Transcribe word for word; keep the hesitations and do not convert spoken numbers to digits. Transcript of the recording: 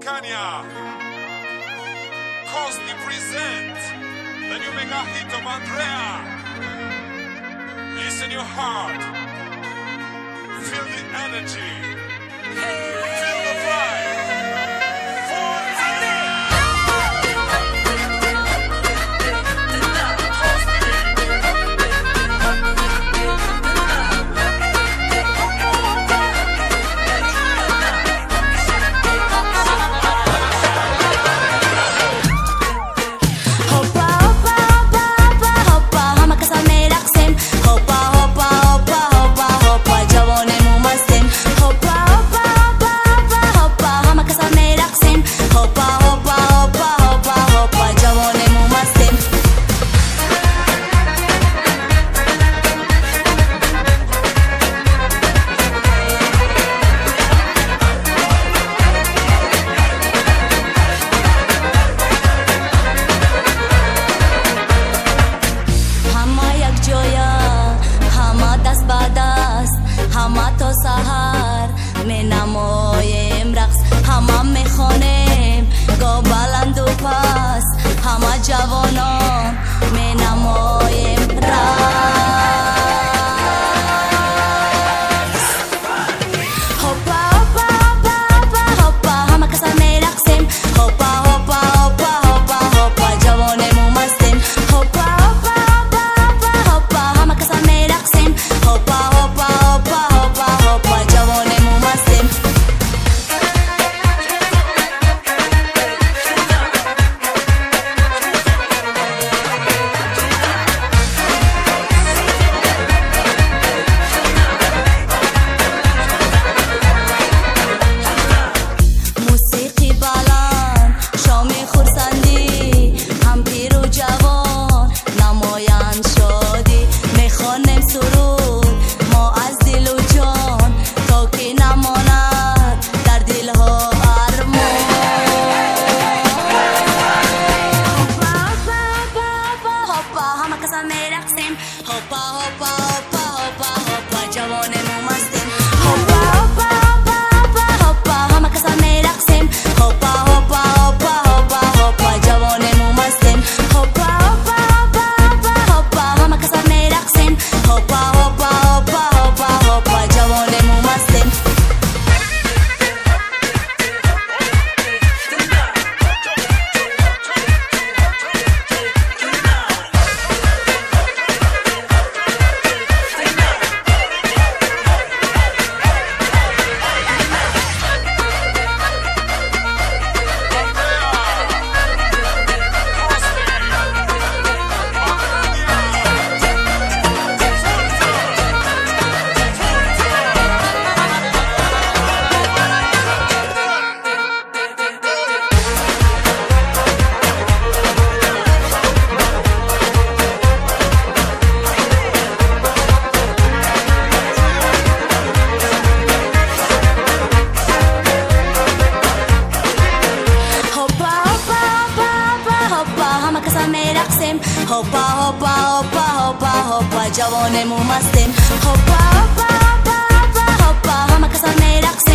Kenya. Cosby present the new mega hit of Andrea. Listen your heart. Feel the energy. Feel the vibe. جوانان می نمایم رقص هوپا هوپا هوپا هوپا همه کسا می رقصیم هوپا هوپا هوپا هوپا هوپا جوانمون مستیم هوپا هوپا هوپا هوپا همه کسا می رقصیم هوپا هوپا هوپا هوپا هوپا جوانمون مستیم هوپا هوپا هوپا هوپا هوپا جوانمون مستیم هوپا هوپا هوپا هوپا هوپا همه کسا می رقصیم هوپا هوپا هوپا هوپا هوپا جوانمون مستیم هوپا هوپا هوپا هوپا هوپا همه کسا می رقصیم هوپا هوپا هوپا هوپا هوپا جوانمون مستیم هوپا هوپا هوپا هوپا هوپا جوانمون مستیم هوپا هوپا هوپا هوپا هوپا همه کسا می رقصیم